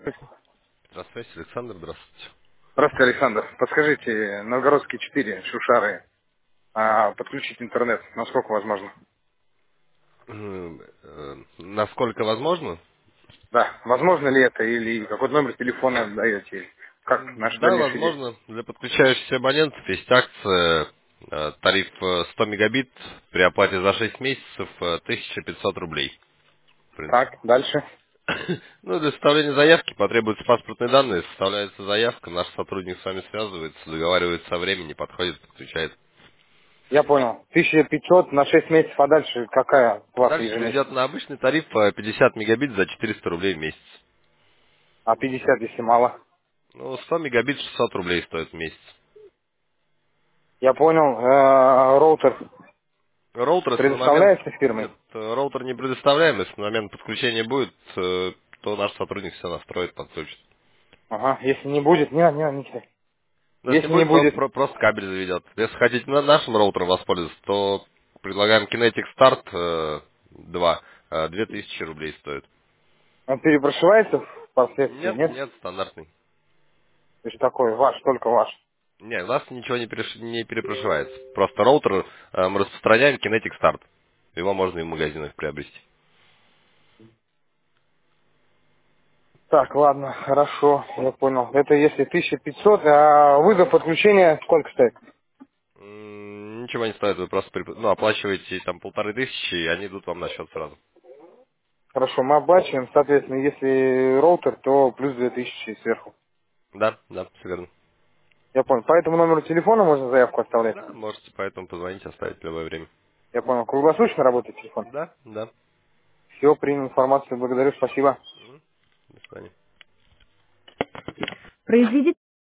Здравствуйте, Александр, здравствуйте. Здравствуйте, Александр. Подскажите, Новгородские 4, Шушары, подключить интернет, насколько возможно? Насколько возможно? Да, возможно ли это, или какой номер телефона даете? Как, наш Да, дальнейшие действия? возможно. Для подключающихся абонентов есть акция, тариф 100 мегабит при оплате за 6 месяцев 1500 рублей, в принципе. Так, дальше. Ну, для составления заявки потребуются паспортные данные, составляется заявка, наш сотрудник с вами связывается, договаривается о времени, подходит, подключает. Я понял. 1500 на 6 месяцев, а дальше какая плата Дальше идет ежемесячная? на обычный тариф 50 мегабит за 400 рублей в месяц. А 50, если мало? Ну, 100 мегабит 600 рублей стоит в месяц. Я понял. Роутер Роутер, если на момент... предоставляется Нет, фирмой? роутер не предоставляем, если на момент подключения будет, то наш сотрудник все настроит, подключит. Ага, если не будет, не. Но если не Если не будет, то он будет, просто кабель заведет. Если хотите нашим роутером воспользоваться, то предлагаем Kinetic Start 2. 2000 рублей стоит. он перепрошивается впоследствии, Нет, нет? нет, стандартный. То есть такой ваш, только ваш. Нет, у нас ничего не перепрошивается. Просто роутер мы распространяем Kinetic Start. Его можно и в магазинах приобрести. Так, ладно, хорошо, я понял. Это если 1500, а вызов подключения сколько стоит? Ничего не стоит, вы просто оплачиваете там 1500, и они идут вам на счет сразу. Хорошо, мы оплачиваем, соответственно, если роутер, то плюс 2000 сверху. Да, да, все верно. Я понял. По этому номеру телефона можно заявку оставлять? Да, можете поэтому позвонить, оставить в любое время. Я понял. Круглосуточно работает телефон? Да, да. Все, принял информацию, благодарю, спасибо. До свидания. Произведите